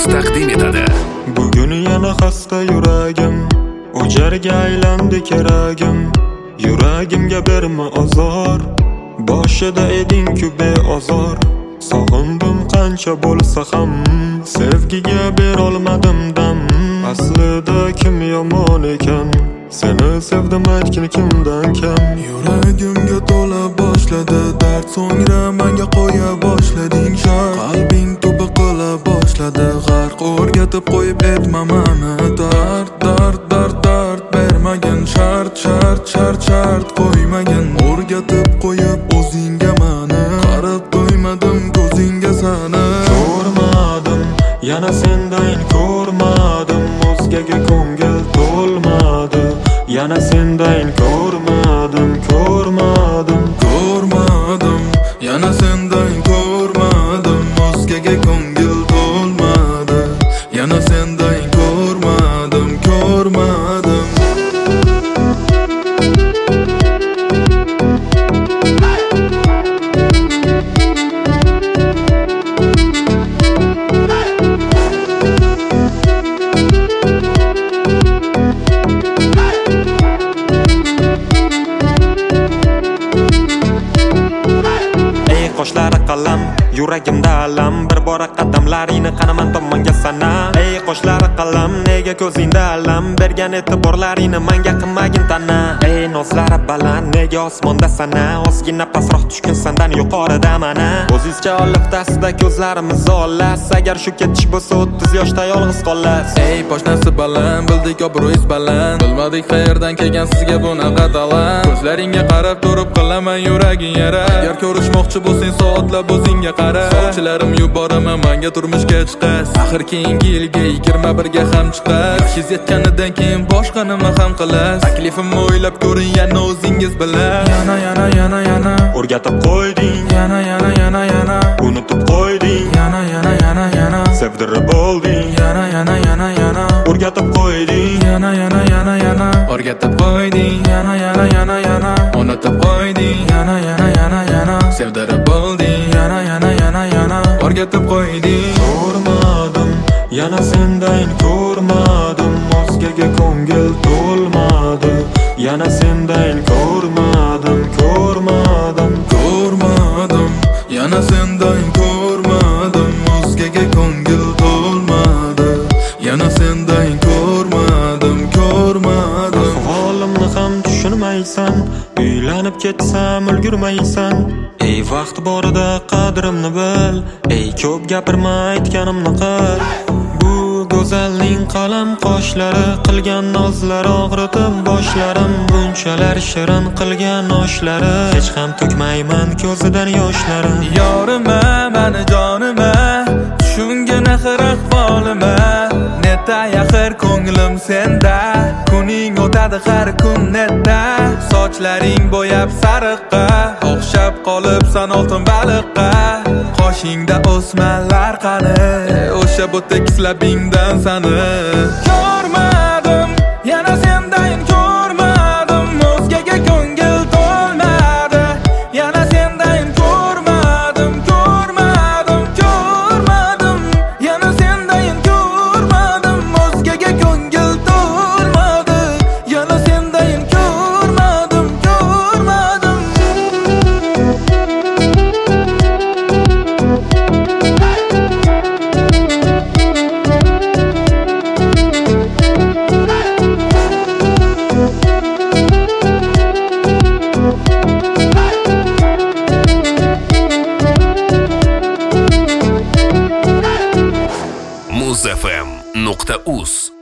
taqdim etadi. Bugun yana xasta yuragim, o'jarga aylandi keragim. Yuragimga berma azor, boshida eding-ku beozor. Sog'indim qancha bo'lsa ham, sevgiga berolmadim dam. Aslida kim yomon ekan, seni sevdim aytgin kimdan kam. Yuragimga to'la boshladi dard, so'ngra menga qo'ya boshlading shart. Qalbing tubi qila boshladi g'arq, o'rgatib qo'yib etma mani dard, dard, dard, dard bermagin shart, shart, shart, shart qo'ymagin. O'rgatib qo'yib o'zingga mani, qarab to'ymadim ko'zingga sani. Ko'rmadim, yana sendan ko'rmadim, o'zgaga ko'ngil to'lmadi. Yana sendan ko'rmadim, ko'rmadim, ko'rmadim, yana sendan ko'rmadim, o'zgaga ko'ngil to'lmadi. Yana sendan ko'rmadim, ko'rmadim. Qoshlari qalam, yuragimda alam, bir bora qadamlaringni qanaman tomonga sana. Ey qoshlari qalam, nega ko'zingda alam, bergan e'tiborlaringni menga qilmagin tana. Ey nozlari baland, nega osmonda sana, ozgina pastroq tushkin sendan yuqorida mana. O'zingizcha oliftasida ko'zlarimiz olas, agar shu ketish bo'lsa 30 yoshda yolg'iz qolas. Ey poshnasi baland, bildik obro'yingiz baland, bilmadik qayerdan kelgan sizga bunaqa talant. Ko'zlaringga qarab turib qilaman yuraging yara. Agar ko'rishmoqchi bo'lsang soatlab o'zingga qara. Sovchilarim yuboraman menga turmushga chiqas, axir keyingi yilga 21ga ham chiqas. Yoshingiz yetganidan keyin boshqa nima ham qilasiz? Taklifimni o'ylab ko'ring yana o'zingiz bilan. Yana, yana, yana, yana O'rgatib qo'yding, yana, yana, yana, yana unutib qo'yding, yana, yana, yana, yana sevdirib olding. yana, yana, yana, yana O'rgatib qo'yding, yana, yana, yana, yana o'rgatib qo'yding, yana, yana, yana, yana unutib qo'yding, yana, yana, yana, yana sevdirib olding, yana, yana, yana, yana o'rgatib qo'yding. ko'rmadim, yana sendan ko'rmadim, o'zgaga ko'ngil to'lmadi. Yana sendan ko'rmadim, ko'rmadim, Ko'rmadim, yana sendan ko'rmadim, o'zgaga ko'ngil to'lmadi. Yana sendan ko'rmadim, ko'rmadim. ahvolimni ham tushunmaysan, uylanib ketsam ulgurmaysan. Ey vaqt borida qadrimni bil, ey ko'p gapirma aytganimni qil. Bu go'zalning qalam qoshlari, qilgan nozlari og'ritib boshlarim. Bunchalar shirin qilgan oshlari, hech ham to'kmayman ko'zidan yoshlarim. Yorima mani jonima, tushungin axir ahvolima. Neta yaxir ko'nglim senda, kuning o'tadi har kun neta. Sochlaring bo'yab sariqqa, o'xshab qolibsan oltin baliqqa. Qoshingda o'smalar qani, o'sha bo'tek labingdan sani. Ko'rmadim, yana sendan ko'rmadim, o'zgaga ko'ngil to'lmadi. Yana sendan ko'rmadim, ko'rmadim, ko'rmadim. Yana sendan ko'rmadim, o'zgaga ko'ngil to'lmadi. Yana sendan ko'rmadim, ko'rmadim. muzfm.uz